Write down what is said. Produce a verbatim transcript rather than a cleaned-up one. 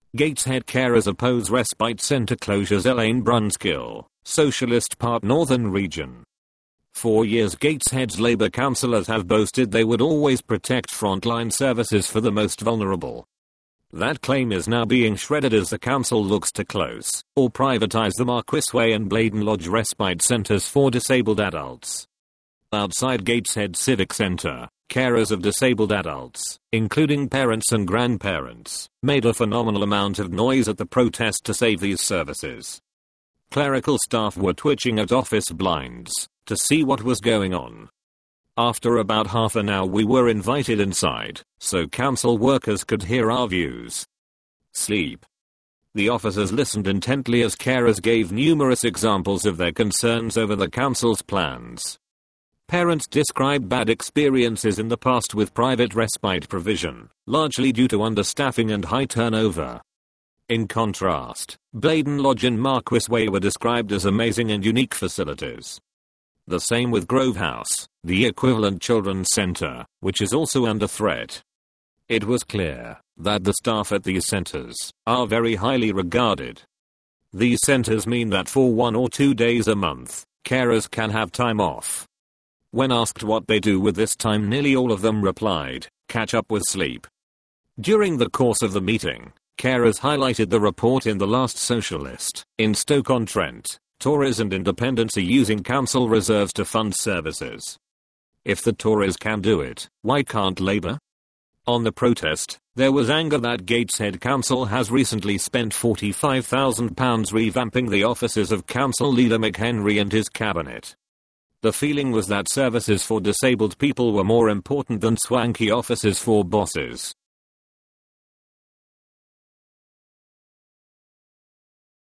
Gateshead carers oppose respite centre closures. Elaine Brunskill, Socialist Party Northern Region. For years Gateshead's Labour councillors have boasted they would always protect frontline services for the most vulnerable. That claim is now being shredded as the council looks to close or privatise the Marquis Way and Blaydon Lodge respite centres for disabled adults. Outside Gateshead Civic Centre, carers of disabled adults, including parents and grandparents, made a phenomenal amount of noise at the protest to save these services. Clerical staff were twitching at office blinds to see what was going on. After about half an hour we were invited inside, so council workers could hear our views. Sleep. The officers listened intently as carers gave numerous examples of their concerns over the council's plans. Parents described bad experiences in the past with private respite provision, largely due to understaffing and high turnover. In contrast, Blaydon Lodge and Marquis Way were described as amazing and unique facilities. The same with Grove House, the equivalent children's centre, which is also under threat. It was clear that the staff at these centres are very highly regarded. These centres mean that for one or two days a month, carers can have time off. When asked what they do with this time, nearly all of them replied, catch up with sleep. During the course of the meeting, carers highlighted the report in The Last Socialist. In Stoke-on-Trent, Tories and independents are using council reserves to fund services. If the Tories can do it, why can't Labour? On the protest, there was anger that Gateshead Council has recently spent forty-five thousand pounds revamping the offices of Council Leader McHenry and his cabinet. The feeling was that services for disabled people were more important than swanky offices for bosses.